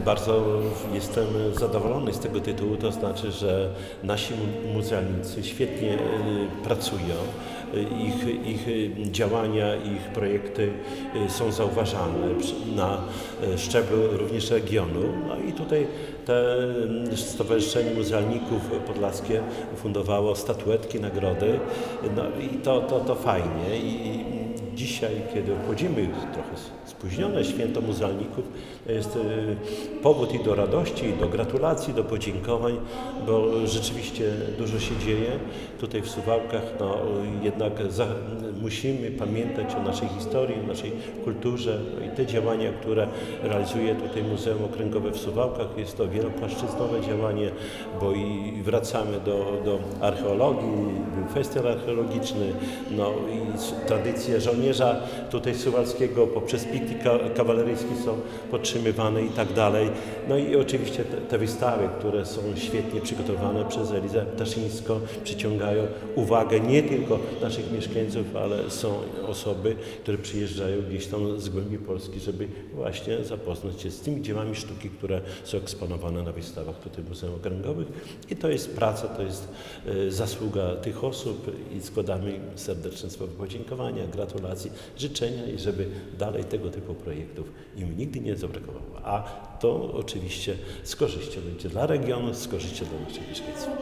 Bardzo jestem zadowolony z tego tytułu, to znaczy, że nasi muzealnicy świetnie pracują, ich działania, ich projekty są zauważalne na szczeblu również regionu. No i tutaj Stowarzyszenie Muzealników Podlaskie fundowało statuetki, nagrody, no i to fajnie. I dzisiaj, kiedy obchodzimy trochę spóźnione święto muzealników, to jest powód i do radości, i do gratulacji, do podziękowań, bo rzeczywiście dużo się dzieje tutaj w Suwałkach. No, jednak musimy pamiętać o naszej historii, o naszej kulturze i te działania, które realizuje tutaj Muzeum Okręgowe w Suwałkach. Jest to wielopłaszczyznowe działanie, bo i wracamy do archeologii, był festiwal archeologiczny, no i tradycje żołnierza tutaj suwalskiego poprzez piknik kawaleryjski są podtrzymywane i tak dalej. No i oczywiście te wystawy, które są świetnie przygotowane przez Elizę Ptaszyńską, przyciągają uwagę nie tylko naszych mieszkańców, ale są osoby, które przyjeżdżają gdzieś tam z głębi Polski, żeby właśnie zapoznać się z tymi dziełami sztuki, które są eksponowane na wystawach tutaj w Muzeum Okręgowych. I to jest praca, to jest zasługa tych osób i składamy im serdeczne słowa podziękowania, gratulacji, życzenia i żeby dalej tego typu projektów im nigdy nie zabrakowało. A to oczywiście z korzyścią będzie dla regionu, z korzyścią dla naszych mieszkańców.